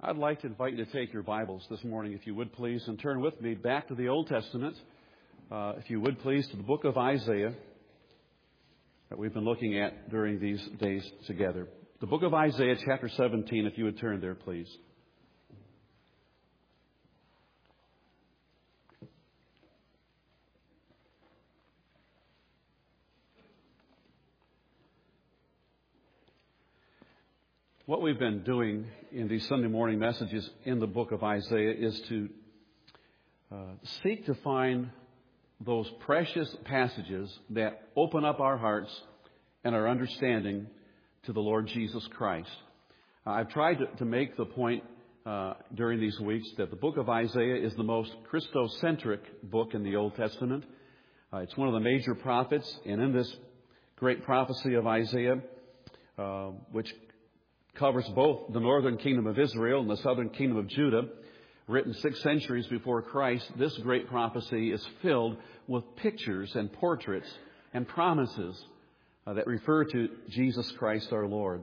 I'd like to invite you to take your Bibles this morning, if you would please, and turn with me back to the Old Testament, if you would please, to the book of Isaiah that we've been looking at during these days together. The book of Isaiah, chapter 17, if you would turn there, please. What we've been doing in these Sunday morning messages in the book of Isaiah is to seek to find those precious passages that open up our hearts and our understanding to the Lord Jesus Christ. I've tried to make the point during these weeks that the book of Isaiah is the most Christocentric book in the Old Testament. It's one of the major prophets, and in this great prophecy of Isaiah, which covers both the northern kingdom of Israel and the southern kingdom of Judah, written 6 centuries before Christ, this great prophecy is filled with pictures and portraits and promises that refer to Jesus Christ our Lord.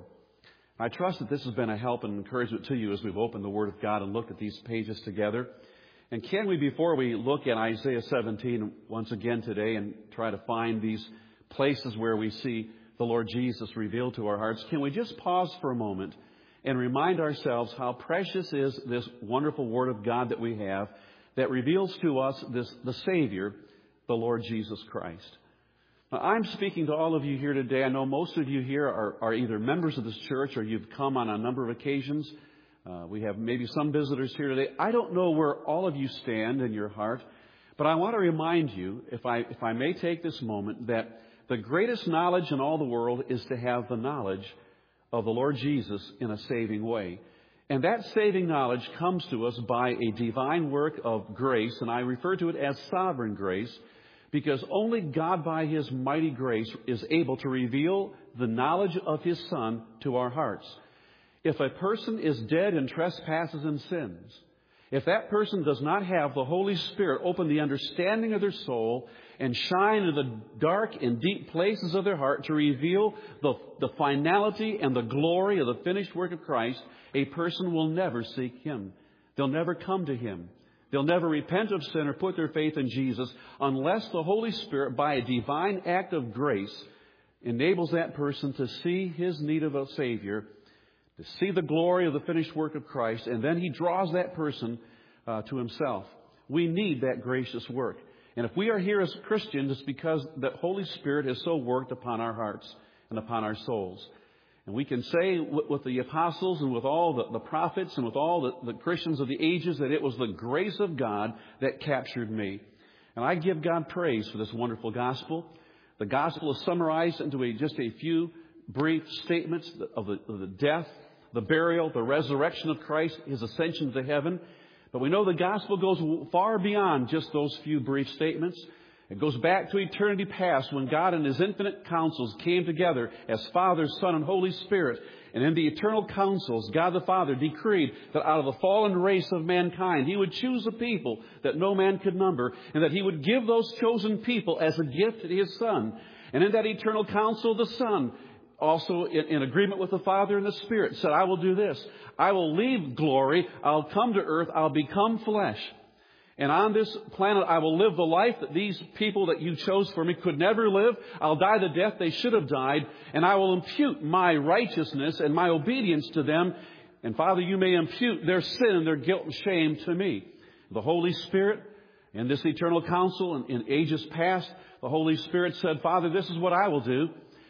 I trust that this has been a help and encouragement to you as we've opened the Word of God and looked at these pages together. And can we, before we look at Isaiah 17 once again today and try to find these places where we see the Lord Jesus revealed to our hearts, can we just pause for a moment and remind ourselves how precious is this wonderful Word of God that we have that reveals to us the Savior, the Lord Jesus Christ. Now, I'm speaking to all of you here today. I know most of you here are either members of this church or you've come on a number of occasions. We have maybe some visitors here today. I don't know where all of you stand in your heart, but I want to remind you, if I may take this moment, that the greatest knowledge in all the world is to have the knowledge of the Lord Jesus in a saving way. And that saving knowledge comes to us by a divine work of grace, and I refer to it as sovereign grace, because only God by His mighty grace is able to reveal the knowledge of His Son to our hearts. If a person is dead in trespasses and sins, if that person does not have the Holy Spirit open the understanding of their soul and shine in the dark and deep places of their heart to reveal the finality and the glory of the finished work of Christ, a person will never seek Him. They'll never come to Him. They'll never repent of sin or put their faith in Jesus unless the Holy Spirit, by a divine act of grace, enables that person to see his need of a Savior, to see the glory of the finished work of Christ, and then He draws that person to Himself. We need that gracious work. And if we are here as Christians, it's because the Holy Spirit has so worked upon our hearts and upon our souls. And we can say with the apostles and with all the prophets and with all the Christians of the ages that it was the grace of God that captured me. And I give God praise for this wonderful gospel. The gospel is summarized into just a few brief statements of the death, the burial, the resurrection of Christ, His ascension to heaven. But we know the gospel goes far beyond just those few brief statements. It goes back to eternity past when God and His infinite counsels came together as Father, Son, and Holy Spirit. And in the eternal counsels, God the Father decreed that out of the fallen race of mankind, He would choose a people that no man could number, and that He would give those chosen people as a gift to His Son. And in that eternal counsel, the Son, also in agreement with the Father and the Spirit, said, I will do this. I will leave glory. I'll come to earth. I'll become flesh. And on this planet, I will live the life that these people that You chose for me could never live. I'll die the death they should have died. And I will impute my righteousness and my obedience to them. And Father, You may impute their sin and their guilt and shame to me. The Holy Spirit, in this eternal counsel in ages past, the Holy Spirit said, Father, this is what I will do.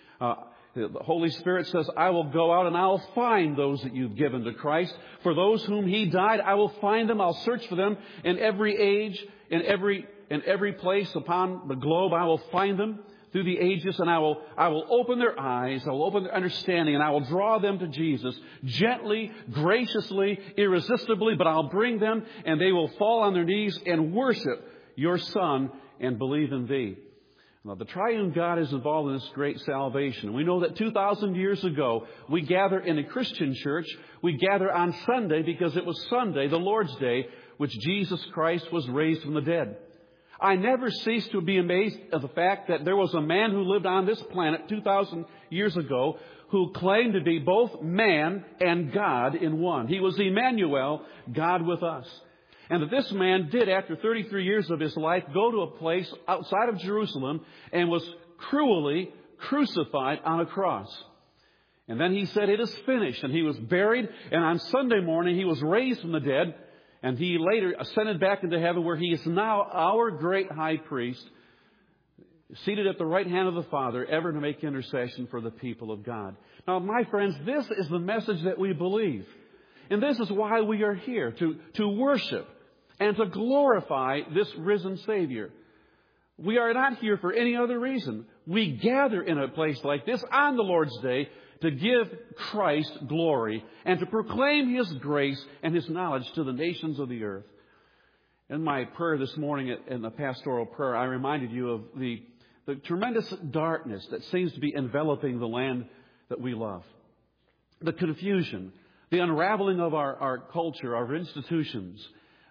The Holy Spirit says, I will go out and I'll find those that You've given to Christ. For those whom He died, I will find them. I'll search for them in every age, in every place upon the globe. I will find them through the ages, and I will open their eyes. I will open their understanding, and I will draw them to Jesus gently, graciously, irresistibly. But I'll bring them, and they will fall on their knees and worship Your Son and believe in Thee. Now, the triune God is involved in this great salvation. We know that 2,000 years ago, we gather in a Christian church. We gather on Sunday because it was Sunday, the Lord's Day, which Jesus Christ was raised from the dead. I never cease to be amazed at the fact that there was a man who lived on this planet 2,000 years ago who claimed to be both man and God in one. He was Emmanuel, God with us. And that this man did, after 33 years of his life, go to a place outside of Jerusalem and was cruelly crucified on a cross. And then he said, "It is finished." And he was buried. And on Sunday morning, he was raised from the dead. And he later ascended back into heaven, where he is now our great high priest, seated at the right hand of the Father, ever to make intercession for the people of God. Now, my friends, this is the message that we believe. And this is why we are here, to worship and to glorify this risen Savior. We are not here for any other reason. We gather in a place like this on the Lord's Day to give Christ glory and to proclaim His grace and His knowledge to the nations of the earth. In my prayer this morning, in the pastoral prayer, I reminded you of the tremendous darkness that seems to be enveloping the land that we love. The confusion, the unraveling of our culture, our institutions,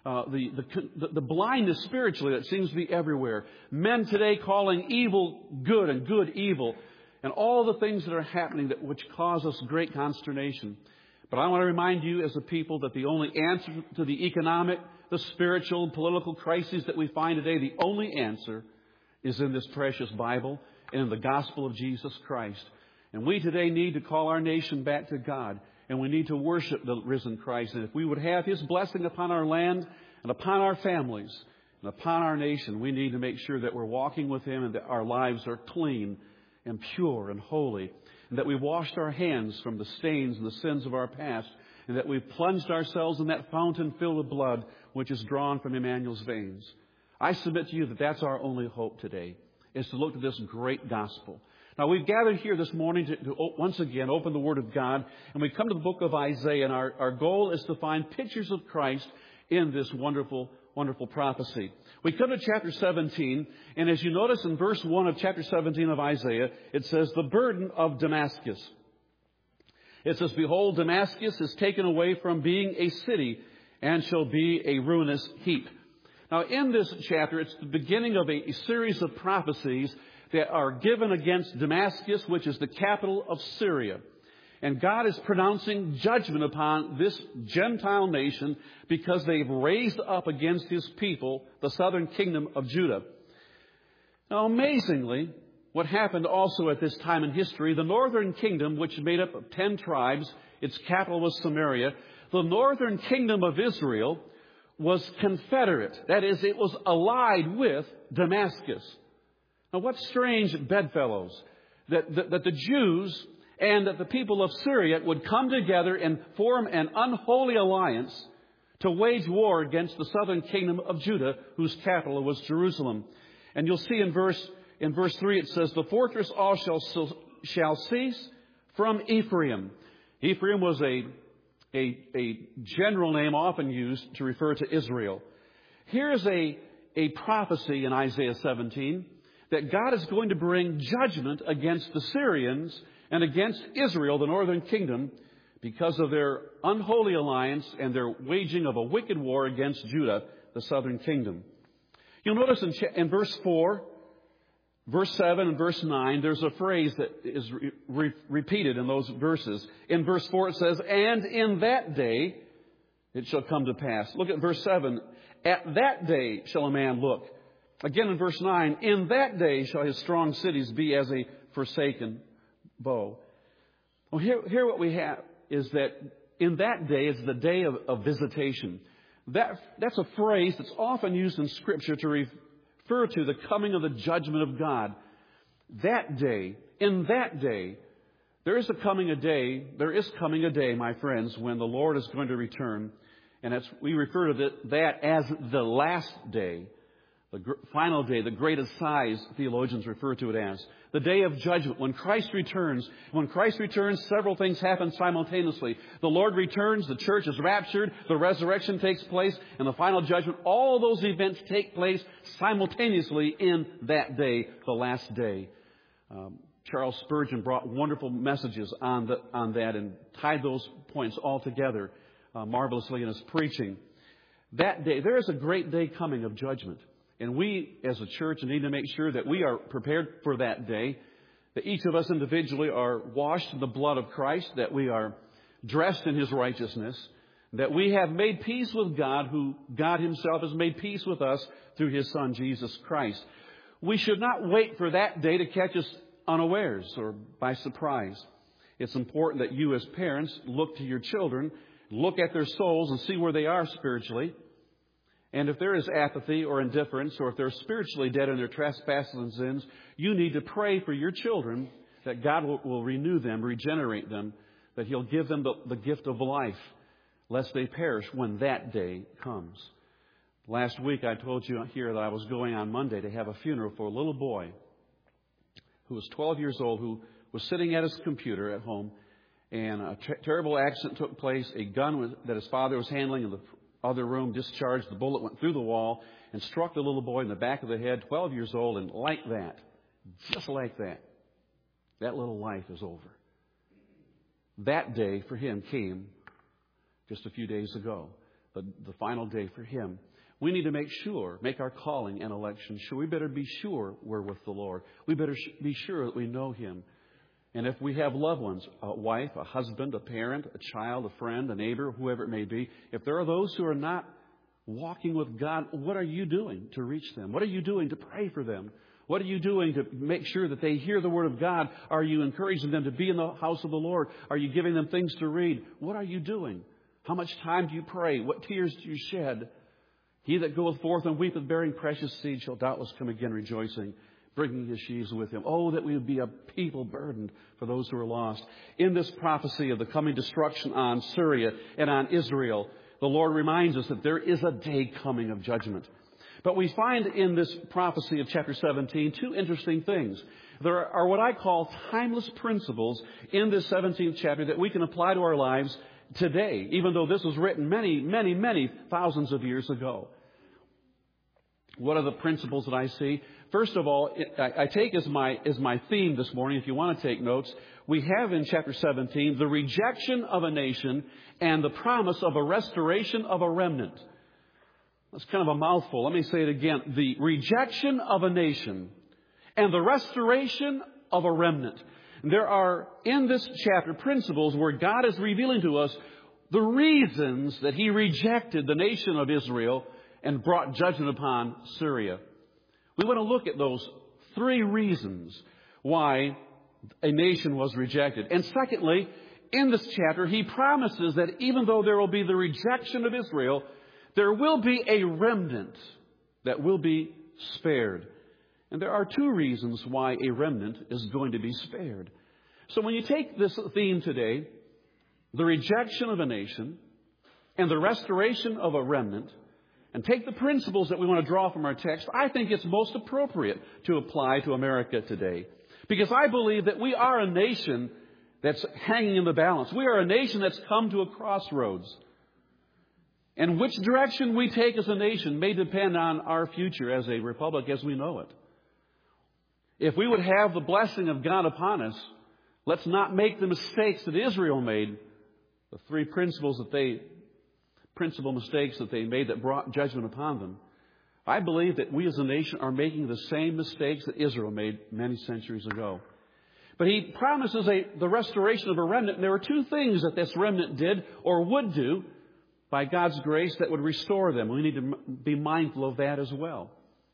the blindness spiritually that seems to be everywhere. Men today calling evil good and good evil, and all the things that are happening which cause us great consternation. But I want to remind you as a people that the only answer to the economic, the spiritual, political crises that we find today, the only answer is in this precious Bible and in the gospel of Jesus Christ. And we today need to call our nation back to God. And we need to worship the risen Christ. And if we would have His blessing upon our land and upon our families and upon our nation, we need to make sure that we're walking with Him and that our lives are clean and pure and holy. And that we've washed our hands from the stains and the sins of our past. And that we've plunged ourselves in that fountain filled with blood which is drawn from Emmanuel's veins. I submit to you that that's our only hope today, is to look to this great gospel. Now, we've gathered here this morning to once again open the Word of God, and we come to the book of Isaiah, and our goal is to find pictures of Christ in this wonderful, wonderful prophecy. We come to chapter 17, and as you notice in verse 1 of chapter 17 of Isaiah, it says, "The burden of Damascus." It says, "Behold, Damascus is taken away from being a city and shall be a ruinous heap." Now, in this chapter, it's the beginning of a series of prophecies that are given against Damascus, which is the capital of Syria. And God is pronouncing judgment upon this Gentile nation because they've raised up against His people, the southern kingdom of Judah. Now, amazingly, what happened also at this time in history, the northern kingdom, which is made up of 10 tribes, its capital was Samaria, the northern kingdom of Israel was confederate. That is, it was allied with Damascus. Now, what strange bedfellows that the Jews and that the people of Syria would come together and form an unholy alliance to wage war against the southern kingdom of Judah, whose capital was Jerusalem. And you'll see in verse 3 it says, "The fortress all shall cease from Ephraim." Ephraim was a general name often used to refer to Israel. Here's a prophecy in Isaiah 17 that God is going to bring judgment against the Syrians and against Israel, the northern kingdom, because of their unholy alliance and their waging of a wicked war against Judah, the southern kingdom. You'll notice in verse 4, verse 7, and verse 9, there's a phrase that is repeated in those verses. In verse 4 it says, "And in that day it shall come to pass." Look at verse 7. "At that day shall a man look." Again in verse 9, "In that day shall his strong cities be as a forsaken bow." Well, here what we have is that in that day is the day of visitation. That's a phrase that's often used in Scripture to refer to the coming of the judgment of God. That day, in that day, there is coming a day, my friends, when the Lord is going to return. And we refer to that as the last day. The final day, the great assize, theologians refer to it as. The day of judgment, when Christ returns. When Christ returns, several things happen simultaneously. The Lord returns, the church is raptured, the resurrection takes place, and the final judgment. All those events take place simultaneously in that day, the last day. Charles Spurgeon brought wonderful messages on that and tied those points all together marvelously in his preaching. That day, there is a great day coming of judgment. And we, as a church, need to make sure that we are prepared for that day. that each of us individually are washed in the blood of Christ, that we are dressed in His righteousness, that we have made peace with God, who God Himself has made peace with us through His Son, Jesus Christ. We should not wait for that day to catch us unawares or by surprise. It's important that you as parents look to your children, look at their souls and see where they are spiritually. And if there is apathy or indifference, or if they're spiritually dead in their trespasses and sins, you need to pray for your children that God will renew them, regenerate them, that He'll give them the gift of life, lest they perish when that day comes. Last week I told you here that I was going on Monday to have a funeral for a little boy who was 12 years old, who was sitting at his computer at home, and a terrible accident took place. A gun that his father was handling in the other room discharged. The bullet went through the wall and struck the little boy in the back of the head, 12 years old, and like that, just like that, that little life is over. That day for him came just a few days ago, the final day for him. We need to make our calling and election sure. We better be sure we're with the Lord. We better be sure that we know Him. And if we have loved ones, a wife, a husband, a parent, a child, a friend, a neighbor, whoever it may be, if there are those who are not walking with God, what are you doing to reach them? What are you doing to pray for them? What are you doing to make sure that they hear the Word of God? Are you encouraging them to be in the house of the Lord? Are you giving them things to read? What are you doing? How much time do you pray? What tears do you shed? He that goeth forth and weepeth, bearing precious seed, shall doubtless come again rejoicing, bringing his sheaves with him. Oh, that we would be a people burdened for those who are lost. In this prophecy of the coming destruction on Syria and on Israel, the Lord reminds us that there is a day coming of judgment. But we find in this prophecy of chapter 17 two interesting things. There are what I call timeless principles in this 17th chapter that we can apply to our lives today, even though this was written many, many, many thousands of years ago. What are the principles that I see? First of all, I take as my theme this morning, if you want to take notes, we have in chapter 17 the rejection of a nation and the promise of a restoration of a remnant. That's kind of a mouthful. Let me say it again. The rejection of a nation and the restoration of a remnant. There are, in this chapter, principles where God is revealing to us the reasons that He rejected the nation of Israel and brought judgment upon Syria. We want to look at those three reasons why a nation was rejected. And secondly, in this chapter, He promises that even though there will be the rejection of Israel, there will be a remnant that will be spared. And there are two reasons why a remnant is going to be spared. So when you take this theme today, the rejection of a nation and the restoration of a remnant, and take the principles that we want to draw from our text, I think it's most appropriate to apply to America today. Because I believe that we are a nation that's hanging in the balance. We are a nation that's come to a crossroads. And which direction we take as a nation may depend on our future as a republic as we know it. If we would have the blessing of God upon us, let's not make the mistakes that Israel made, the three principal mistakes that they made that brought judgment upon them. I believe that we as a nation are making the same mistakes that Israel made many centuries ago. But He promises the restoration of a remnant. And there are two things that this remnant did or would do by God's grace that would restore them. We need to be mindful of that as well.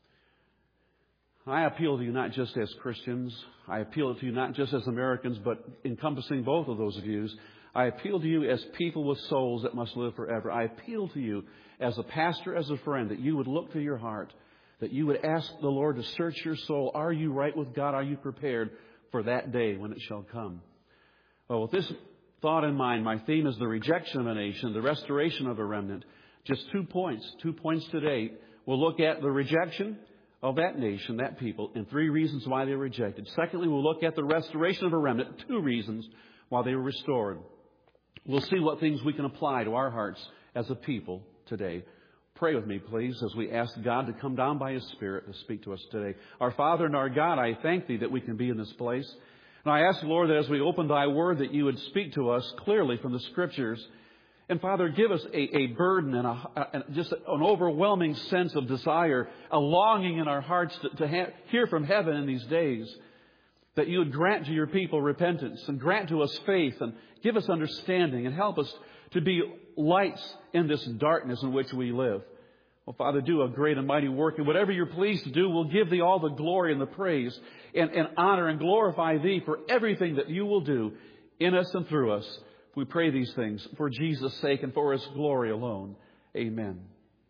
I appeal to you not just as Christians. I appeal to you not just as Americans, but encompassing both of those views. I appeal to you as people with souls that must live forever. I appeal to you as a pastor, as a friend, that you would look to your heart, that you would ask the Lord to search your soul. Are you right with God? Are you prepared for that day when it shall come? Well, with this thought in mind, my theme is the rejection of a nation, the restoration of a remnant. Just 2 points today. We'll look at the rejection of that nation, that people, and 3 reasons why they were rejected. Secondly, we'll look at the restoration of a remnant, 2 reasons why they were restored. We'll see what things we can apply to our hearts as a people today. Pray with me, please, as we ask God to come down by His Spirit to speak to us today. Our Father and our God, I thank Thee that we can be in this place. And I ask, Lord, that as we open Thy Word, that You would speak to us clearly from the Scriptures. And Father, give us a burden and just an overwhelming sense of desire, a longing in our hearts to hear from heaven in these days. that you would grant to your people repentance and grant to us faith and give us understanding and help us to be lights in this darkness in which we live. Well, Father, do a great and mighty work. And whatever you're pleased to do, we'll give Thee all the glory and the praise and honor and glorify Thee for everything that you will do in us and through us. We pray these things for Jesus' sake and for His glory alone. Amen.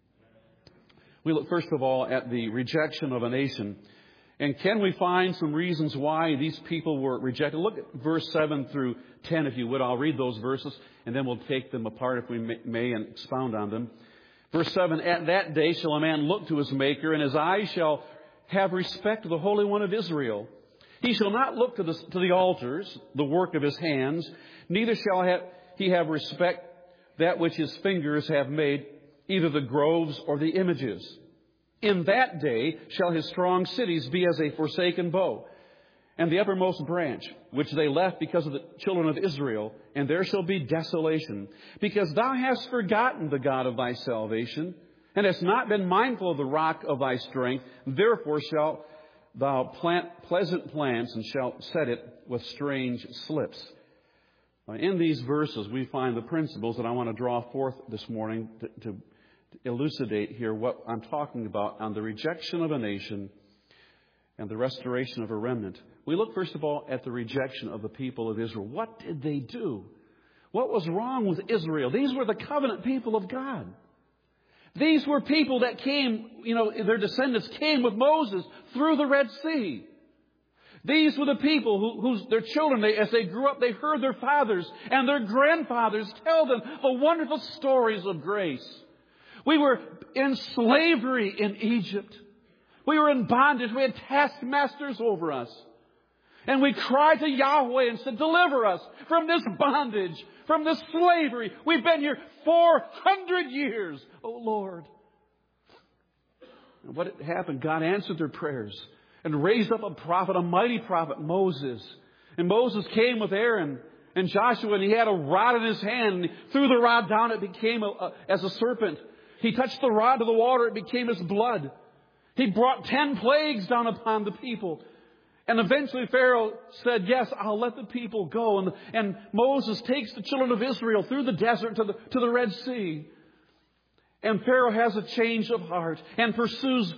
We look first of all at the rejection of a nation. And can we find some reasons why these people were rejected? Look at verse 7 through 10, if you would. I'll read those verses, and then we'll take them apart if we may and expound on them. Verse 7, at that day shall a man look to his Maker, and his eyes shall have respect to the Holy One of Israel. He shall not look to the altars, the work of his hands, neither shall he have respect that which his fingers have made, either the groves or the images. In that day shall his strong cities be as a forsaken bow, and the uppermost branch, which they left because of the children of Israel, and there shall be desolation, because thou hast forgotten the God of thy salvation, and hast not been mindful of the rock of thy strength. Therefore shalt thou plant pleasant plants, and shalt set it with strange slips. In these verses, we find the principles that I want to draw forth this morning to elucidate here what I'm talking about on the rejection of a nation and the restoration of a remnant. We look first of all at the rejection of the people of Israel. What did they do? What was wrong with Israel? These were the covenant people of God. These were people that came, their descendants came with Moses through the Red Sea. These were the people their children, as they grew up, they heard their fathers and their grandfathers tell them the wonderful stories of grace. We were in slavery in Egypt. We were in bondage. We had taskmasters over us. And we cried to Yahweh and said, deliver us from this bondage, from this slavery. We've been here 400 years, oh Lord. And what happened? God answered their prayers and raised up a prophet, a mighty prophet, Moses. And Moses came with Aaron and Joshua, and he had a rod in his hand. And he threw the rod down, it became as a serpent. He touched the rod to the water, it became as blood. He brought 10 plagues down upon the people. And eventually Pharaoh said, yes, I'll let the people go. And Moses takes the children of Israel through the desert to the Red Sea. And Pharaoh has a change of heart and pursues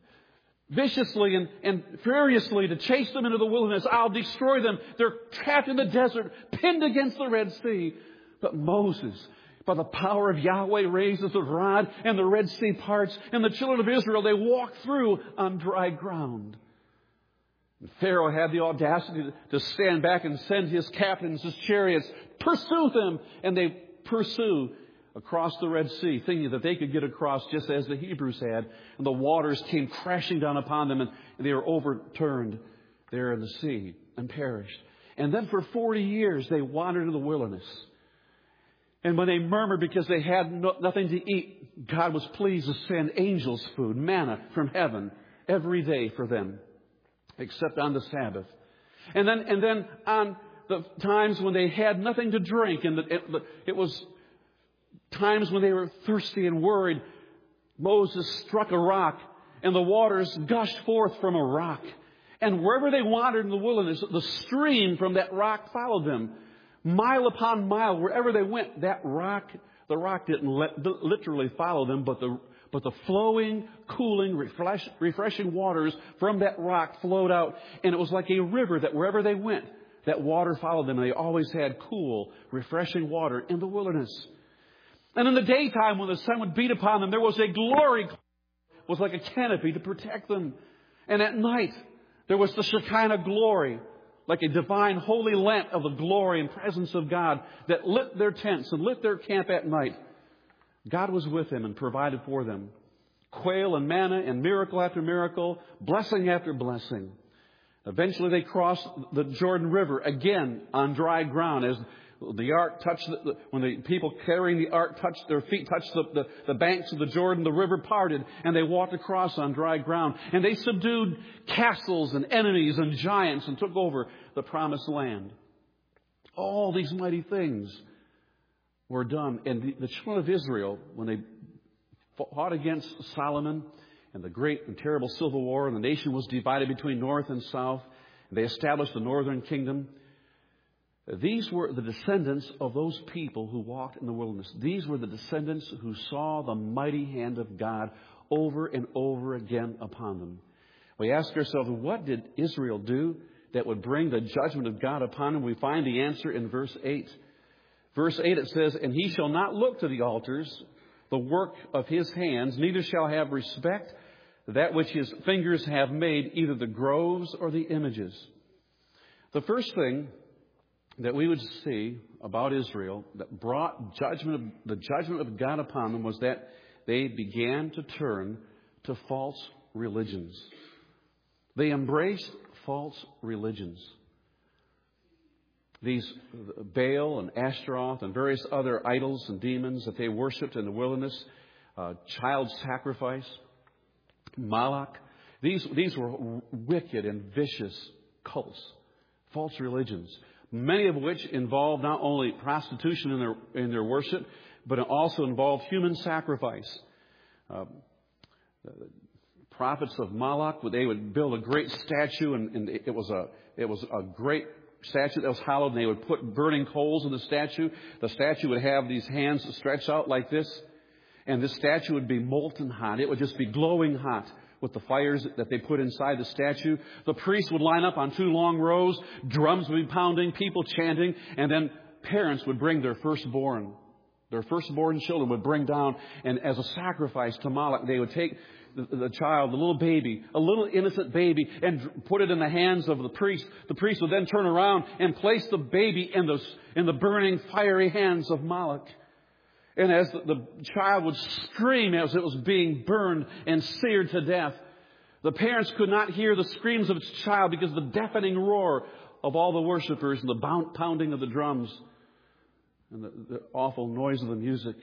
viciously and furiously to chase them into the wilderness. I'll destroy them. They're trapped in the desert, pinned against the Red Sea. But Moses, by the power of Yahweh, raises the rod, and the Red Sea parts, and the children of Israel, they walk through on dry ground. And Pharaoh had the audacity to stand back and send his captains, his chariots, pursue them, and they pursue across the Red Sea, thinking that they could get across just as the Hebrews had, and the waters came crashing down upon them, and they were overturned there in the sea and perished. And then for 40 years they wandered in the wilderness. And when they murmured because they had nothing to eat, God was pleased to send angels food, manna from heaven, every day for them, except on the Sabbath. And then on the times when they had nothing to drink, and it was times when they were thirsty and worried, Moses struck a rock, and the waters gushed forth from a rock. And wherever they wandered in the wilderness, the stream from that rock followed them. Mile upon mile, wherever they went, the rock didn't literally follow them, but the flowing, cooling, refreshing waters from that rock flowed out. And it was like a river that wherever they went, that water followed them. And they always had cool, refreshing water in the wilderness. And in the daytime, when the sun would beat upon them, there was a glory. It was like a canopy to protect them. And at night, there was the Shekinah glory, like a divine holy lamp of the glory and presence of God that lit their tents and lit their camp at night. God was with them and provided for them quail and manna and miracle after miracle, blessing after blessing. Eventually they crossed the Jordan River again on dry ground as the ark touched, when the people carrying the ark touched, their feet touched the banks of the Jordan, the river parted, and they walked across on dry ground. And they subdued castles and enemies and giants and took over the promised land. All these mighty things were done. And the children of Israel, when they fought against Solomon and the great and terrible civil war, and the nation was divided between north and south, They established the northern kingdom. These were the descendants of those people who walked in the wilderness. These were the descendants who saw the mighty hand of God over and over again upon them. We ask ourselves, what did Israel do that would bring the judgment of God upon them? We find the answer in verse 8. Verse 8 it says, "And he shall not look to the altars, the work of his hands, neither shall have respect that which his fingers have made, either the groves or the images." The first thing that we would see about Israel that brought the judgment of God upon them was that they began to turn to false religions. They embraced false religions. These Baal and Ashtaroth and various other idols and demons that they worshipped in the wilderness, child sacrifice, Moloch. These were wicked and vicious cults, false religions, many of which involved not only prostitution in their worship, but it also involved human sacrifice. The prophets of Moloch, they would build a great statue, and it was a great statue that was hallowed, and they would put burning coals in the statue. The statue would have these hands stretched out like this, and this statue would be molten hot. It would just be glowing hot with the fires that they put inside the statue. The priests would line up on 2 long rows, drums would be pounding, people chanting, and then parents would bring their firstborn. Their firstborn children would bring down, and as a sacrifice to Moloch, they would take the child, the little baby, a little innocent baby, and put it in the hands of the priest. The priest would then turn around and place the baby in the burning, fiery hands of Moloch. And as the child would scream as it was being burned and seared to death, the parents could not hear the screams of its child because of the deafening roar of all the worshipers and the pounding of the drums and the awful noise of the music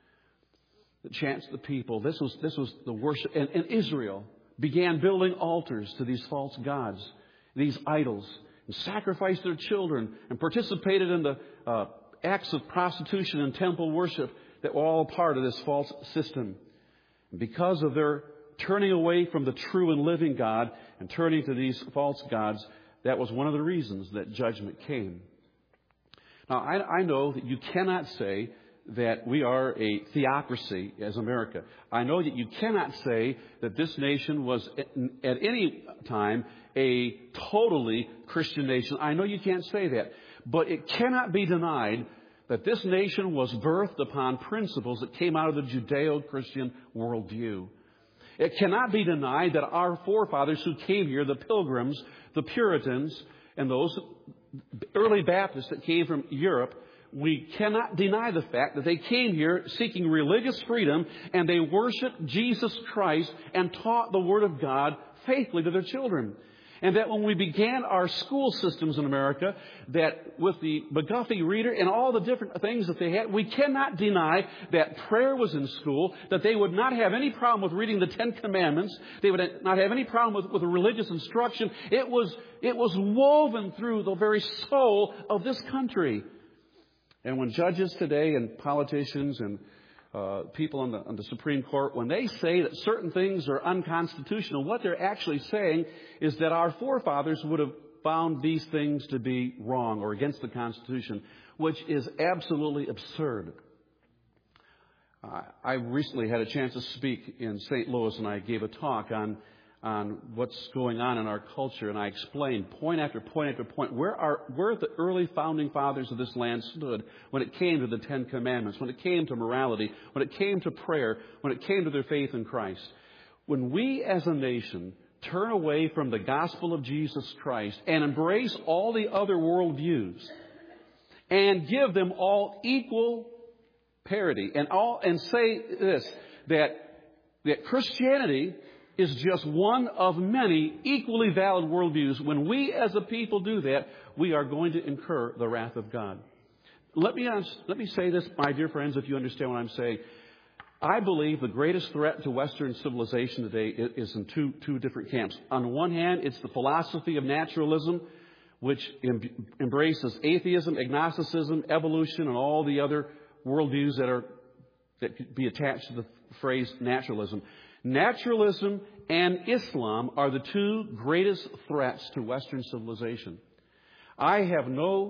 that chants the people. This was the worship. And Israel began building altars to these false gods, these idols, and sacrificed their children and participated in the acts of prostitution and temple worship that were all part of this false system. And because of their turning away from the true and living God and turning to these false gods, that was one of the reasons that judgment came. Now, I know that you cannot say that we are a theocracy as America. I know that you cannot say that this nation was at any time a totally Christian nation. I know you can't say that. But it cannot be denied that this nation was birthed upon principles that came out of the Judeo-Christian worldview. It cannot be denied that our forefathers who came here, the Pilgrims, the Puritans, and those early Baptists that came from Europe, we cannot deny the fact that they came here seeking religious freedom, and they worshiped Jesus Christ and taught the Word of God faithfully to their children. And that when we began our school systems in America, that with the McGuffey Reader and all the different things that they had, we cannot deny that prayer was in school, that they would not have any problem with reading the 10 Commandments. They would not have any problem with religious instruction. It was woven through the very soul of this country. And when judges today and politicians and people on the Supreme Court, when they say that certain things are unconstitutional, what they're actually saying is that our forefathers would have found these things to be wrong or against the Constitution, which is absolutely absurd. I recently had a chance to speak in St. Louis, and I gave a talk on what's going on in our culture, and I explained point after point after point where the early founding fathers of this land stood when it came to the 10 Commandments, when it came to morality, when it came to prayer, when it came to their faith in Christ. When we as a nation turn away from the gospel of Jesus Christ and embrace all the other worldviews and give them all equal parity and say this, that Christianity is just one of many equally valid worldviews. When we as a people do that, we are going to incur the wrath of God. Let me say this, my dear friends, if you understand what I'm saying. I believe the greatest threat to Western civilization today is in two different camps. On one hand, it's the philosophy of naturalism, which embraces atheism, agnosticism, evolution, and all the other worldviews that could be attached to the phrase naturalism. Naturalism and Islam are the two greatest threats to Western civilization. I have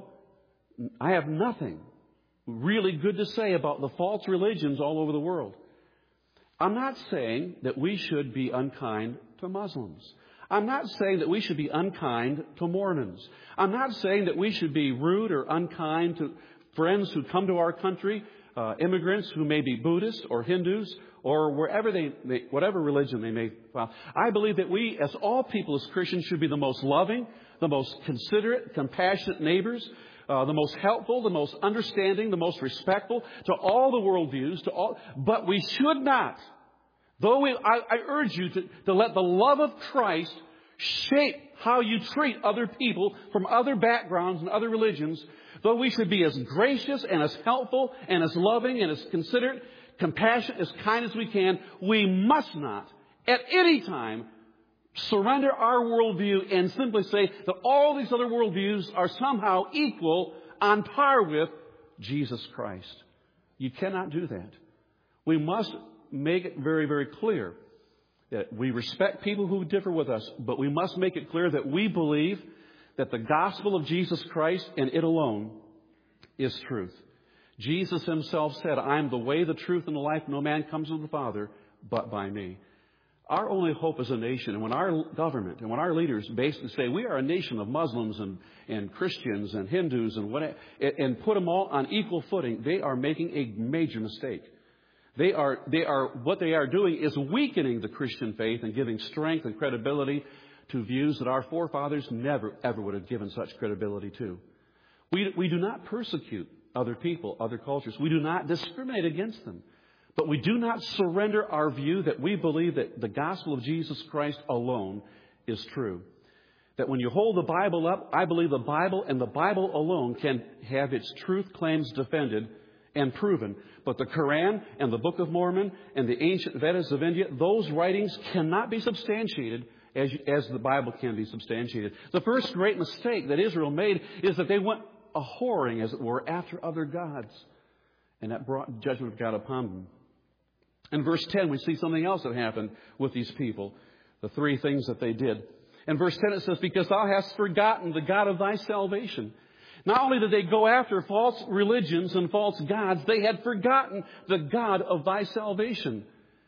nothing really good to say about the false religions all over the world. I'm not saying that we should be unkind to Muslims. I'm not saying that we should be unkind to Mormons. I'm not saying that we should be rude or unkind to friends who come to our country, immigrants who may be Buddhists or Hindus or whatever religion they may follow. I believe that we, as all people, as Christians, should be the most loving, the most considerate, compassionate neighbors, the most helpful, the most understanding, the most respectful to all the worldviews, but we should not. I urge you to let the love of Christ shape how you treat other people from other backgrounds and other religions. Though we should be as gracious and as helpful and as loving and as considerate, compassionate, as kind as we can, we must not at any time surrender our worldview and simply say that all these other worldviews are somehow equal, on par with Jesus Christ. You cannot do that. We must make it very, very clear that we respect people who differ with us, but we must make it clear that we believe that the gospel of Jesus Christ and it alone is truth. Jesus himself said, I am the way, the truth, and the life. No man comes to the Father but by me. Our only hope as a nation, and when our government and when our leaders basically say we are a nation of Muslims and Christians and Hindus and put them all on equal footing, they are making a major mistake. What they are doing is weakening the Christian faith and giving strength and credibility to views that our forefathers never, ever would have given such credibility to. We do not persecute other people, other cultures. We do not discriminate against them. But we do not surrender our view that we believe that the gospel of Jesus Christ alone is true. That when you hold the Bible up, I believe the Bible and the Bible alone can have its truth claims defended and proven. But the Quran and the Book of Mormon and the ancient Vedas of India, those writings cannot be substantiated as the Bible can be substantiated. The first great mistake that Israel made is that they went a-whoring, as it were, after other gods. And that brought judgment of God upon them. In verse 10, we see something else that happened with these people. The three things that they did. In verse 10 it says, because thou hast forgotten the God of thy salvation. Not only did they go after false religions and false gods, they had forgotten the God of thy salvation.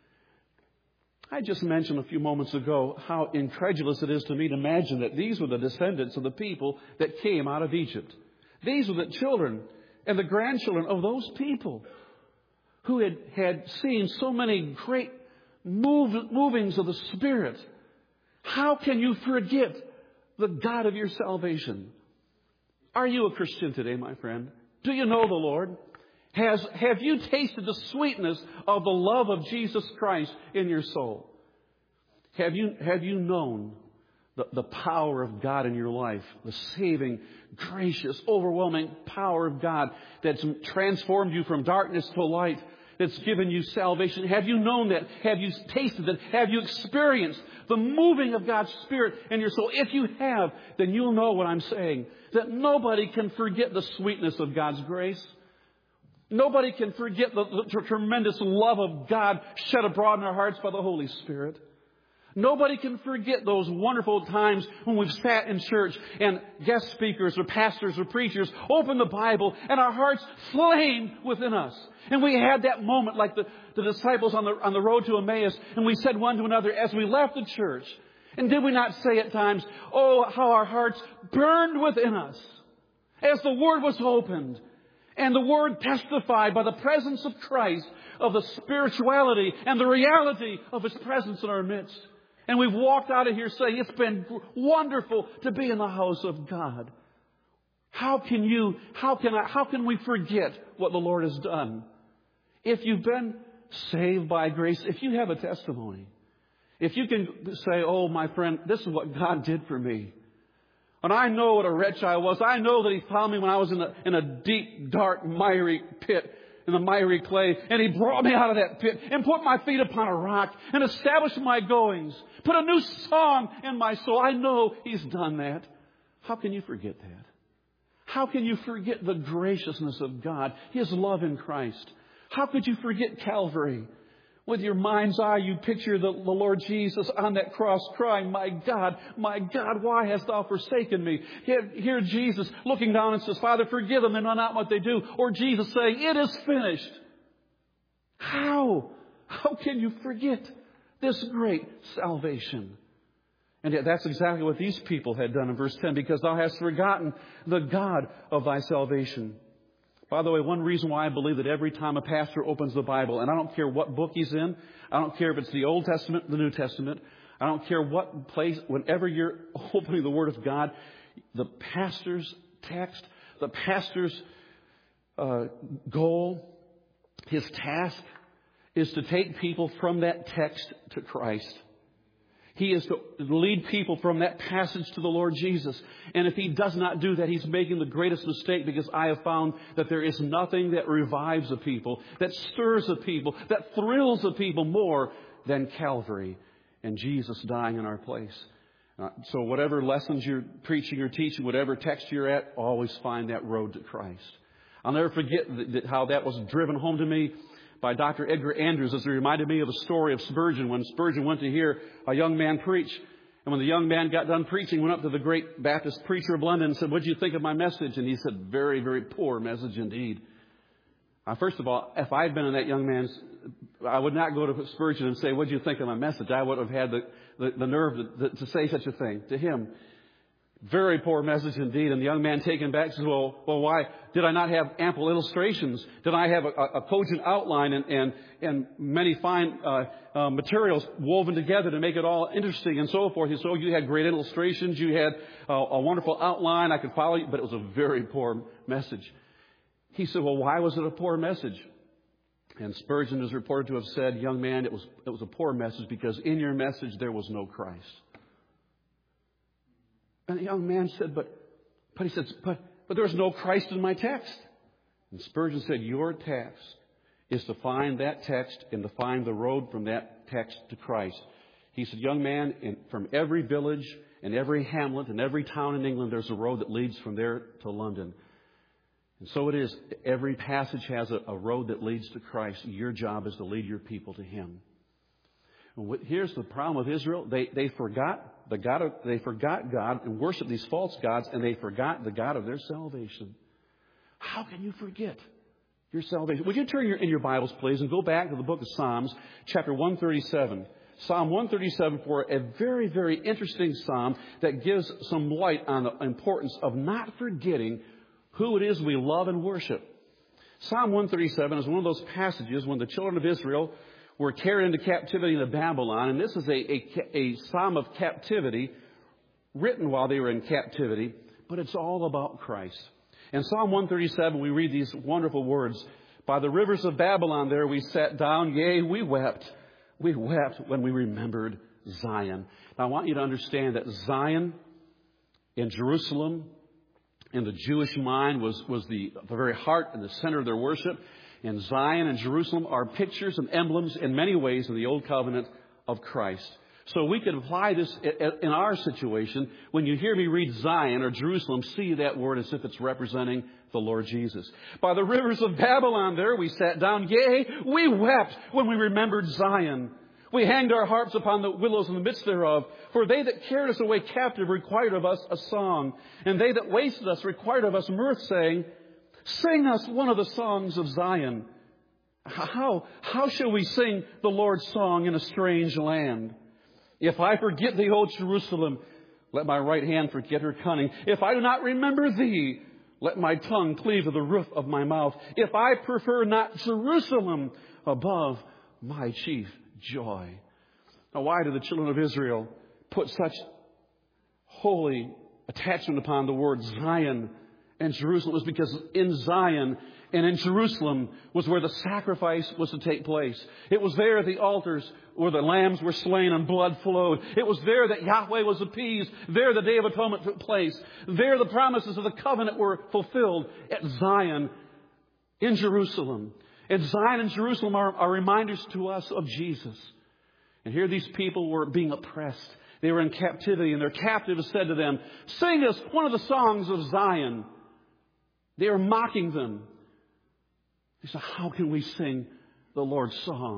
I just mentioned a few moments ago how incredulous it is to me to imagine that these were the descendants of the people that came out of Egypt. These were the children and the grandchildren of those people who had seen so many great movings of the Spirit. How can you forget the God of your salvation? Are you a Christian today, my friend? Do you know the Lord? Have you tasted the sweetness of the love of Jesus Christ in your soul? Have you known the power of God in your life? The saving, gracious, overwhelming power of God that's transformed you from darkness to light, that's given you salvation. Have you known that? Have you tasted that? Have you experienced the moving of God's Spirit in your soul? If you have, then you'll know what I'm saying. That nobody can forget the sweetness of God's grace. Nobody can forget the tremendous love of God shed abroad in our hearts by the Holy Spirit. Nobody can forget those wonderful times when we've sat in church and guest speakers or pastors or preachers opened the Bible and our hearts flamed within us. And we had that moment like the disciples on the road to Emmaus, and we said one to another as we left the church. And did we not say at times, oh, how our hearts burned within us as the Word was opened and the Word testified by the presence of Christ of the spirituality and the reality of His presence in our midst. And we've walked out of here saying it's been wonderful to be in the house of God. How can we forget what the Lord has done? If you've been saved by grace, if you have a testimony, if you can say, oh, my friend, this is what God did for me. And I know what a wretch I was. I know that He found me when I was in a deep, dark, miry pit, in the miry clay. And He brought me out of that pit and put my feet upon a rock and established my goings. Put a new song in my soul. I know He's done that. How can you forget that? How can you forget the graciousness of God, His love in Christ? How could you forget Calvary? With your mind's eye, you picture the Lord Jesus on that cross crying, my God, why hast thou forsaken me? Here Jesus looking down and says, Father, forgive them, they know not what they do. Or Jesus saying, it is finished. How? How can you forget this great salvation? And yet that's exactly what these people had done in verse 10, because thou hast forgotten the God of thy salvation. By the way, one reason why I believe that every time a pastor opens the Bible, and I don't care what book he's in, I don't care if it's the Old Testament, the New Testament, I don't care what place, whenever you're opening the Word of God, the pastor's text, the pastor's goal, his task is to take people from that text to Christ. He is to lead people from that passage to the Lord Jesus. And if he does not do that, he's making the greatest mistake, because I have found that there is nothing that revives a people, that stirs a people, that thrills a people more than Calvary and Jesus dying in our place. So whatever lessons you're preaching or teaching, whatever text you're at, always find that road to Christ. I'll never forget how that was driven home to me by Dr. Edgar Andrews, as it reminded me of a story of Spurgeon, when Spurgeon went to hear a young man preach. And when the young man got done preaching, went up to the great Baptist preacher of London and said, what did you think of my message? And he said, very, very poor message indeed. First of all, if I had been in that young man's, I would not go to Spurgeon and say, what did you think of my message? I would have had the nerve to say such a thing to him. Very poor message indeed. And the young man taken back says, well, why? Did I not have ample illustrations? Did I have a cogent outline and many fine materials woven together to make it all interesting and so forth? He said, you had great illustrations. You had a wonderful outline. I could follow you, but it was a very poor message. He said, well, why was it a poor message? And Spurgeon is reported to have said, young man, it was a poor message because in your message there was no Christ. And the young man said, but there's no Christ in my text. And Spurgeon said, your task is to find that text and to find the road from that text to Christ. He said, young man, from every village and every hamlet and every town in England, there's a road that leads from there to London. And so it is. Every passage has a road that leads to Christ. Your job is to lead your people to Him. Here's the problem with Israel. They forgot they forgot God and worshiped these false gods, and they forgot the God of their salvation. How can you forget your salvation? Would you turn in your Bibles, please, and go back to the book of Psalms, chapter 137. Psalm 137 for a very, very interesting psalm that gives some light on the importance of not forgetting who it is we love and worship. Psalm 137 is one of those passages when the children of Israel were carried into captivity into Babylon. And this is a psalm of captivity written while they were in captivity. But it's all about Christ. In Psalm 137, we read these wonderful words. By the rivers of Babylon there we sat down. Yea, we wept. We wept when we remembered Zion. Now I want you to understand that Zion in Jerusalem, in the Jewish mind, was the very heart and the center of their worship. And Zion and Jerusalem are pictures and emblems in many ways of the Old Covenant of Christ. So we can apply this in our situation. When you hear me read Zion or Jerusalem, see that word as if it's representing the Lord Jesus. By the rivers of Babylon there we sat down. Yea, we wept when we remembered Zion. We hanged our harps upon the willows in the midst thereof. For they that carried us away captive required of us a song. And they that wasted us required of us mirth, saying, sing us one of the songs of Zion. How shall we sing the Lord's song in a strange land? If I forget thee, O Jerusalem, let my right hand forget her cunning. If I do not remember thee, let my tongue cleave to the roof of my mouth. If I prefer not Jerusalem above my chief joy. Now, why did the children of Israel put such holy attachment upon the word Zion and Jerusalem? It was because in Zion and in Jerusalem was where the sacrifice was to take place. It was there the altars where the lambs were slain and blood flowed. It was there that Yahweh was appeased. There the Day of Atonement took place. There the promises of the covenant were fulfilled at Zion in Jerusalem. And Zion and Jerusalem are reminders to us of Jesus. And here these people were being oppressed. They were in captivity, and their captive said to them, sing us one of the songs of Zion. They are mocking them. They said, how can we sing the Lord's song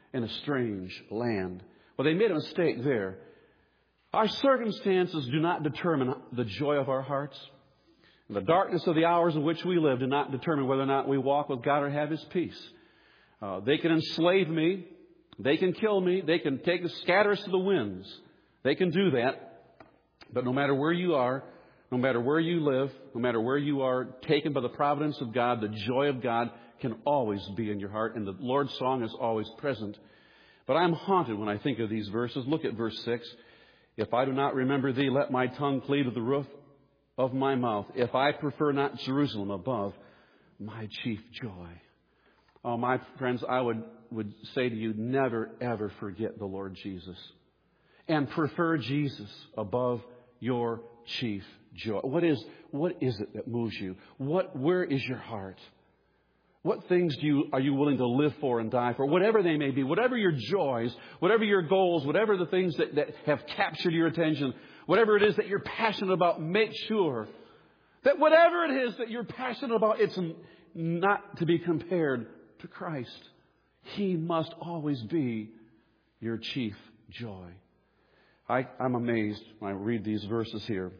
in a strange land. Well, they made a mistake there. Our circumstances do not determine the joy of our hearts. And the darkness of the hours in which we live do not determine whether or not we walk with God or have His peace. They can enslave me. They can kill me. They can scatter us to the winds. They can do that. But no matter where you are, no matter where you live, no matter where you are taken by the providence of God, the joy of God can always be in your heart. And the Lord's song is always present. But I'm haunted when I think of these verses. Look at verse 6. If I do not remember thee, let my tongue cleave to the roof of my mouth. If I prefer not Jerusalem above my chief joy. Oh, my friends, I would say to you, never, ever forget the Lord Jesus. And prefer Jesus above your chief joy. What is it that moves you? Where is your heart? What things are you willing to live for and die for? Whatever they may be, whatever your joys, whatever your goals, whatever the things that have captured your attention, whatever it is that you're passionate about, make sure that whatever it is that you're passionate about, it's not to be compared to Christ. He must always be your chief joy. I'm amazed when I read these verses here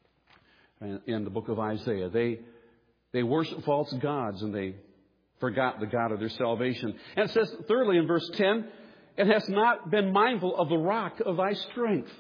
in the book of Isaiah. They worship false gods and they forgot the God of their salvation. And it says, thirdly, in verse 10, and hast not been mindful of the rock of thy strength.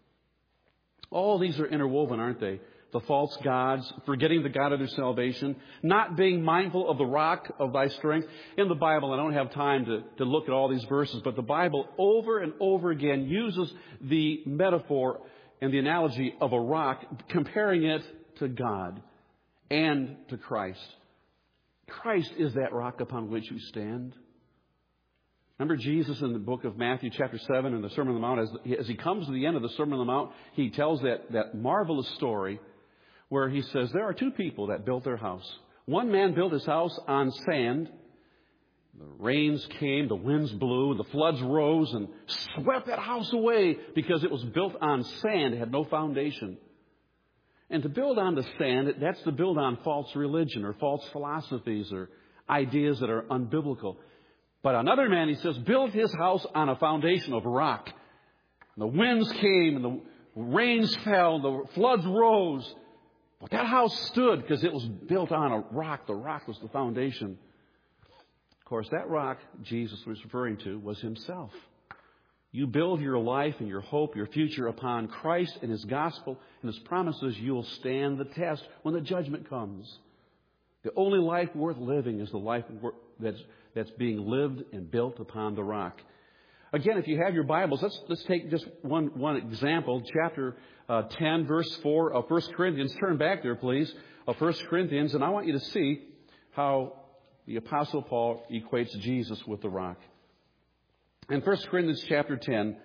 All these are interwoven, aren't they? The false gods, forgetting the God of their salvation, not being mindful of the rock of thy strength. In the Bible, I don't have time to look at all these verses, but the Bible over and over again uses the metaphor and the analogy of a rock, comparing it to God and to Christ. Christ is that rock upon which you stand. Remember Jesus in the book of Matthew chapter 7 in the Sermon on the Mount, as he comes to the end of the Sermon on the Mount, he tells that marvelous story where he says there are two people that built their house. One man built his house on sand. The rains came, the winds blew, the floods rose and swept that house away because it was built on sand. It had no foundation. And to build on the sand, that's to build on false religion or false philosophies or ideas that are unbiblical. But another man, he says, built his house on a foundation of rock. And the winds came and the rains fell, and the floods rose. But that house stood because it was built on a rock. The rock was the foundation. Of course, that rock Jesus was referring to was himself. You build your life and your hope, your future upon Christ and His gospel and His promises, you'll stand the test when the judgment comes. The only life worth living is the life that's being lived and built upon the rock. Again, if you have your Bibles, let's take just one example. Chapter 10, verse 4 of 1 Corinthians. Turn back there, please, of 1 Corinthians. And I want you to see how the Apostle Paul equates Jesus with the rock. In 1 Corinthians chapter 10,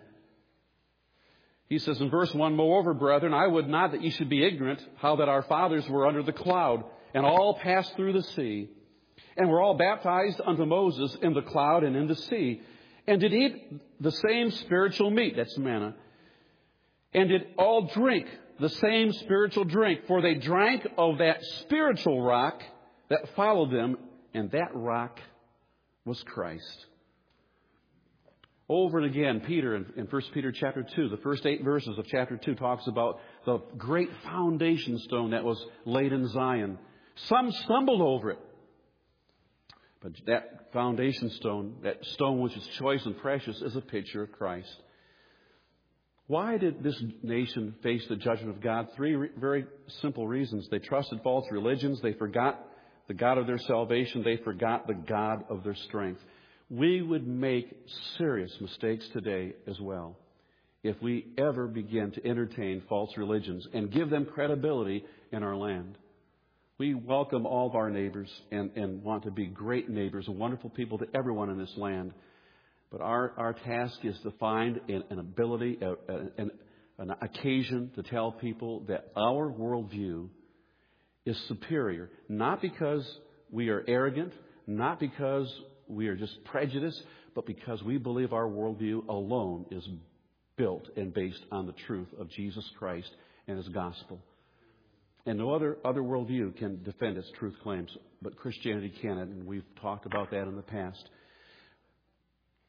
he says in verse 1, Moreover, brethren, I would not that ye should be ignorant how that our fathers were under the cloud, and all passed through the sea, and were all baptized unto Moses in the cloud and in the sea, and did eat the same spiritual meat, that's manna, and did all drink the same spiritual drink, for they drank of that spiritual rock that followed them, and that rock was Christ. Over and again, Peter in 1 Peter chapter 2, the first 8 verses of chapter 2 talks about the great foundation stone that was laid in Zion. Some stumbled over it. But that foundation stone, that stone which is choice and precious, is a picture of Christ. Why did this nation face the judgment of God? 3 very simple reasons. They trusted false religions. They forgot the God of their salvation. They forgot the God of their strength. We would make serious mistakes today as well if we ever begin to entertain false religions and give them credibility in our land. We welcome all of our neighbors and want to be great neighbors and wonderful people to everyone in this land. But our task is to find an ability, an occasion to tell people that our worldview is superior, not because we are arrogant, not because we are just prejudiced, but because we believe our worldview alone is built and based on the truth of Jesus Christ and His gospel. And no other worldview can defend its truth claims, but Christianity can, and we've talked about that in the past.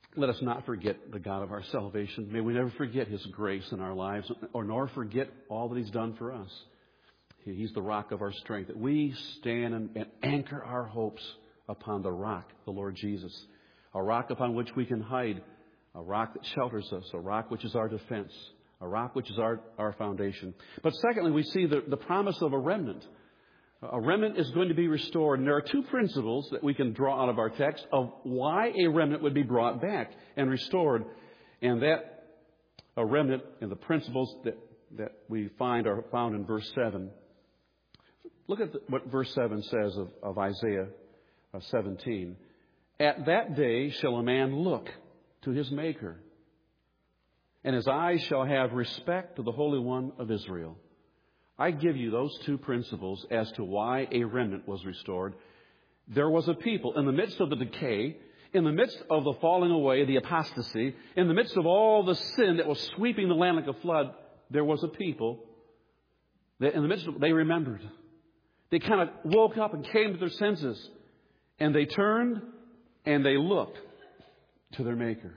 let us not forget the God of our salvation. May we never forget His grace in our lives, or nor forget all that He's done for us. He's the rock of our strength. That we stand and anchor our hopes upon the rock, the Lord Jesus. A rock upon which we can hide. A rock that shelters us. A rock which is our defense. A rock which is our foundation. But secondly, we see the promise of a remnant. A remnant is going to be restored. And there are two principles that we can draw out of our text of why a remnant would be brought back and restored. And that a remnant and the principles that we find are found in verse 7. Look at what verse 7 says of Isaiah 17. At that day shall a man look to his Maker, and his eyes shall have respect to the Holy One of Israel. I give you those two principles as to why a remnant was restored. There was a people in the midst of the decay, in the midst of the falling away, the apostasy, in the midst of all the sin that was sweeping the land like a flood, there was a people that in the midst of they remembered. They kind of woke up and came to their senses, and they turned and they looked to their Maker.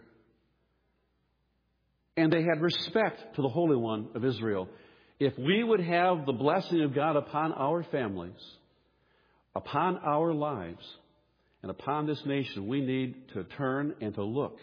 And they had respect to the Holy One of Israel. If we would have the blessing of God upon our families, upon our lives, and upon this nation, we need to turn and to look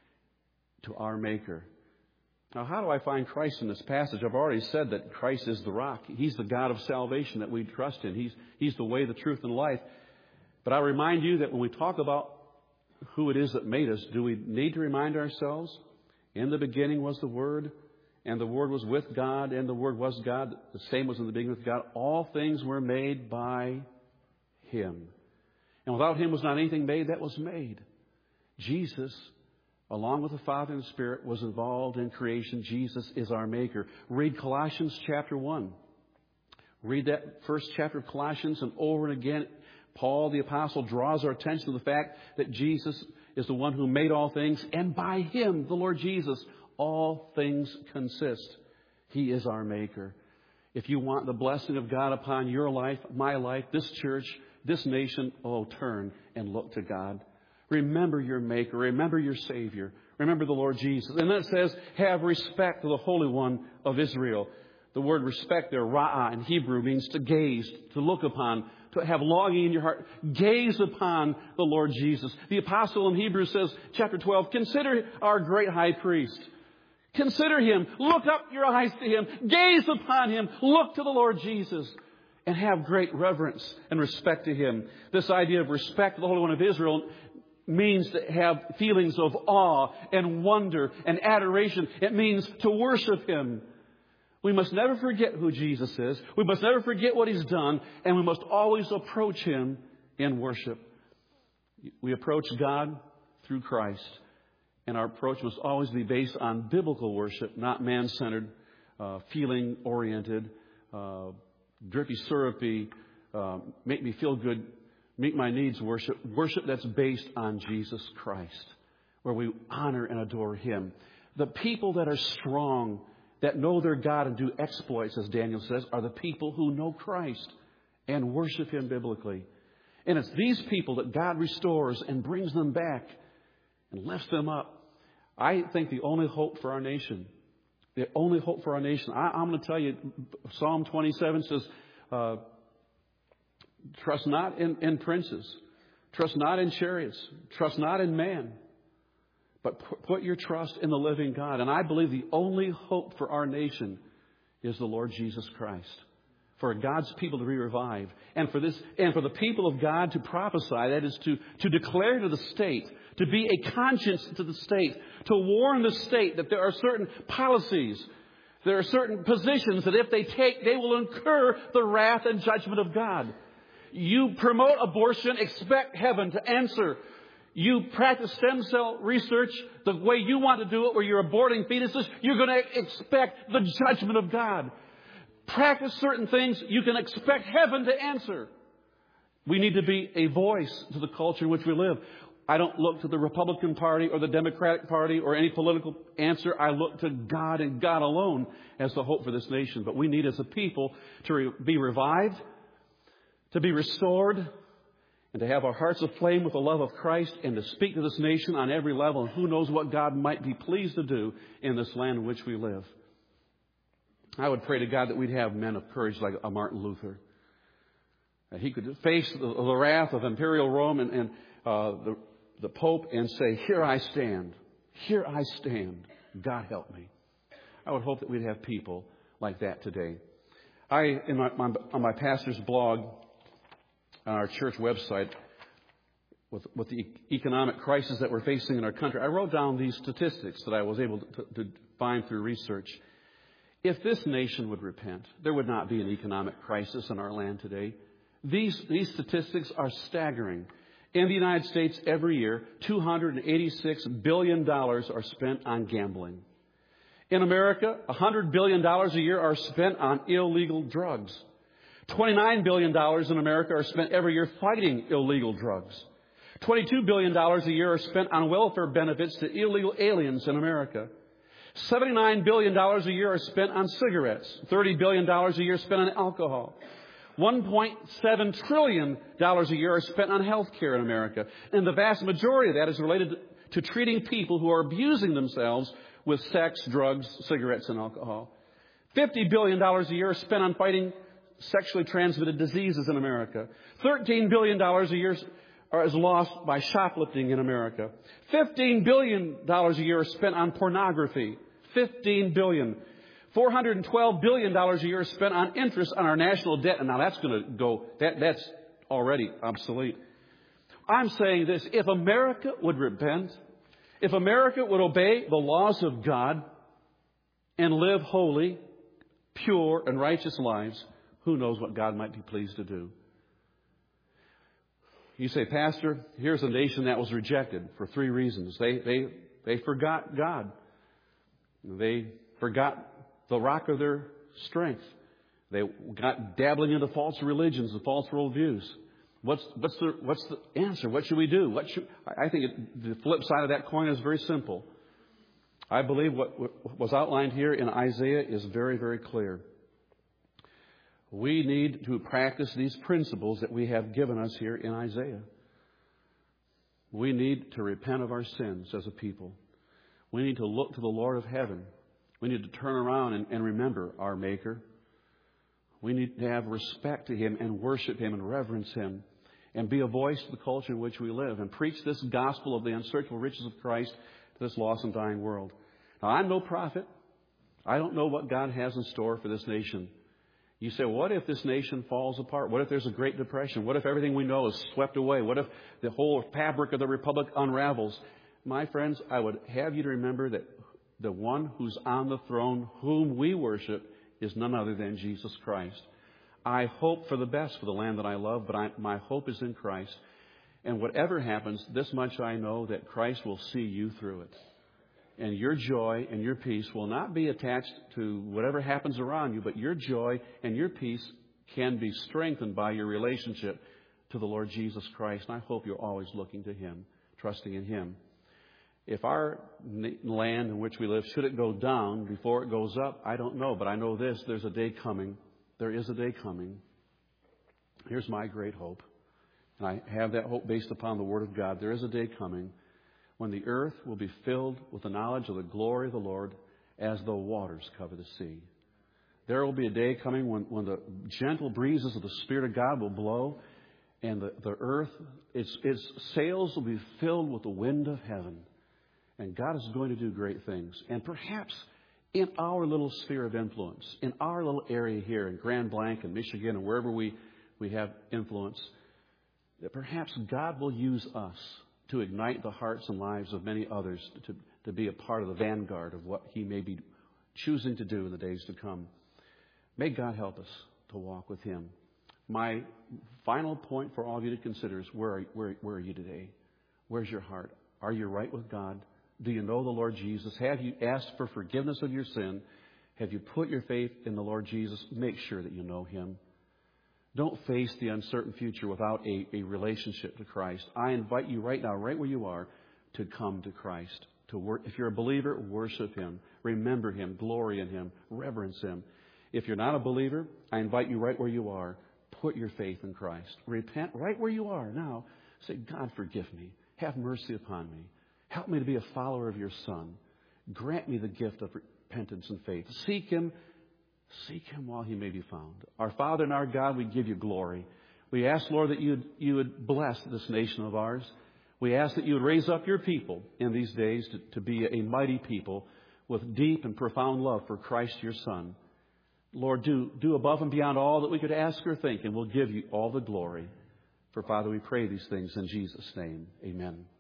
to our Maker. Now, how do I find Christ in this passage? I've already said that Christ is the rock. He's the God of salvation that we trust in. He's the way, the truth, and life. But I remind you that when we talk about who it is that made us, do we need to remind ourselves? In the beginning was the Word, and the Word was with God, and the Word was God. The same was in the beginning with God. All things were made by Him. And without Him was not anything made that was made. Jesus, along with the Father and the Spirit, was involved in creation. Jesus is our Maker. Read Colossians chapter 1. Read that first chapter of Colossians, and over and again, Paul the Apostle draws our attention to the fact that Jesus is the one who made all things, and by Him, the Lord Jesus, all things consist. He is our Maker. If you want the blessing of God upon your life, my life, this church, this nation, turn and look to God. Remember your Maker. Remember your Savior. Remember the Lord Jesus. And then it says, have respect to the Holy One of Israel. The word respect there, ra'ah in Hebrew, means to gaze, to look upon, to have longing in your heart. Gaze upon the Lord Jesus. The apostle in Hebrews says, chapter 12, consider our great high priest. Consider Him. Look up your eyes to Him. Gaze upon Him. Look to the Lord Jesus. And have great reverence and respect to Him. This idea of respect to the Holy One of Israel means to have feelings of awe and wonder and adoration. It means to worship Him. We must never forget who Jesus is. We must never forget what He's done. And we must always approach Him in worship. We approach God through Christ. And our approach must always be based on biblical worship, not man-centered, feeling-oriented, drippy, syrupy, make me feel good, meet my needs worship. Worship that's based on Jesus Christ, where we honor and adore Him. The people that are strong, that know their God and do exploits, as Daniel says, are the people who know Christ and worship Him biblically. And it's these people that God restores and brings them back and lifts them up. I think the only hope for our nation, I'm going to tell you, Psalm 27 says, trust not in princes, trust not in chariots, trust not in man, but put your trust in the living God. And I believe the only hope for our nation is the Lord Jesus Christ. For God's people to be revived. And for the people of God to prophesy, that is to declare to the state, to be a conscience to the state, to warn the state that there are certain policies, there are certain positions that if they take, they will incur the wrath and judgment of God. You promote abortion, expect heaven to answer. You practice stem cell research the way you want to do it, where you're aborting fetuses, you're going to expect the judgment of God. Practice certain things, you can expect heaven to answer. We need to be a voice to the culture in which we live. I don't look to the Republican Party or the Democratic Party or any political answer. I look to God and God alone as the hope for this nation. But we need as a people to be revived, to be restored, and to have our hearts aflame with the love of Christ and to speak to this nation on every level. And who knows what God might be pleased to do in this land in which we live. I would pray to God that we'd have men of courage like a Martin Luther. That he could face the wrath of imperial Rome and the Pope and say, "Here I stand. Here I stand. God help me." I would hope that we'd have people like that today. On my pastor's blog, on our church website, with the economic crisis that we're facing in our country, I wrote down these statistics that I was able to find through research. If this nation would repent, there would not be an economic crisis in our land today. These statistics are staggering. In the United States, every year, $286 billion are spent on gambling. In America, $100 billion a year are spent on illegal drugs. $29 billion in America are spent every year fighting illegal drugs. $22 billion a year are spent on welfare benefits to illegal aliens in America. $79 billion a year are spent on cigarettes. $30 billion a year spent on alcohol. $1.7 trillion a year are spent on health care in America. And the vast majority of that is related to treating people who are abusing themselves with sex, drugs, cigarettes, and alcohol. $50 billion a year is spent on fighting sexually transmitted diseases in America. $13 billion a year is lost by shoplifting in America. $15 billion a year is spent on pornography. $15 billion. $412 billion a year is spent on interest on our national debt. And now that's going to go, that's already obsolete. I'm saying this, if America would repent, if America would obey the laws of God and live holy, pure, and righteous lives, who knows what God might be pleased to do. You say, "Pastor, here's a nation that was rejected for 3 reasons. They forgot God. They forgot the rock of their strength. They got dabbling into false religions and false worldviews. What's the answer? What should we do? I think the flip side of that coin is very simple. I believe what was outlined here in Isaiah is very, very clear. We need to practice these principles that we have given us here in Isaiah. We need to repent of our sins as a people. We need to look to the Lord of heaven. We need to turn around and remember our Maker. We need to have respect to Him and worship Him and reverence Him and be a voice to the culture in which we live and preach this gospel of the unsearchable riches of Christ to this lost and dying world. Now, I'm no prophet. I don't know what God has in store for this nation. You say, what if this nation falls apart? What if there's a Great Depression? What if everything we know is swept away? What if the whole fabric of the republic unravels? My friends, I would have you to remember that the one who's on the throne, whom we worship, is none other than Jesus Christ. I hope for the best for the land that I love, but my hope is in Christ. And whatever happens, this much I know, that Christ will see you through it. And your joy and your peace will not be attached to whatever happens around you, but your joy and your peace can be strengthened by your relationship to the Lord Jesus Christ. And I hope you're always looking to Him, trusting in Him. If our land in which we live, should it go down before it goes up, I don't know. But I know this, there's a day coming. There is a day coming. Here's my great hope. And I have that hope based upon the Word of God. There is a day coming when the earth will be filled with the knowledge of the glory of the Lord as the waters cover the sea. There will be a day coming when the gentle breezes of the Spirit of God will blow and the earth, its sails will be filled with the wind of heaven. And God is going to do great things. And perhaps in our little sphere of influence, in our little area here in Grand Blanc and Michigan and wherever we have influence, that perhaps God will use us to ignite the hearts and lives of many others to be a part of the vanguard of what He may be choosing to do in the days to come. May God help us to walk with Him. My final point for all of you to consider is where are you today? Where's your heart? Are you right with God? Do you know the Lord Jesus? Have you asked for forgiveness of your sin? Have you put your faith in the Lord Jesus? Make sure that you know Him. Don't face the uncertain future without a relationship to Christ. I invite you right now, right where you are, to come to Christ. If you're a believer, worship Him. Remember Him. Glory in Him. Reverence Him. If you're not a believer, I invite you right where you are. put your faith in Christ. Repent right where you are now. Say, God, forgive me. Have mercy upon me. Help me to be a follower of your Son. Grant me the gift of repentance and faith. Seek Him while He may be found. Our Father and our God, we give you glory. We ask, Lord, that you would bless this nation of ours. We ask that you would raise up your people in these days to be a mighty people with deep and profound love for Christ your Son. Lord, do above and beyond all that we could ask or think, and we'll give you all the glory. For, Father, we pray these things in Jesus' name. Amen.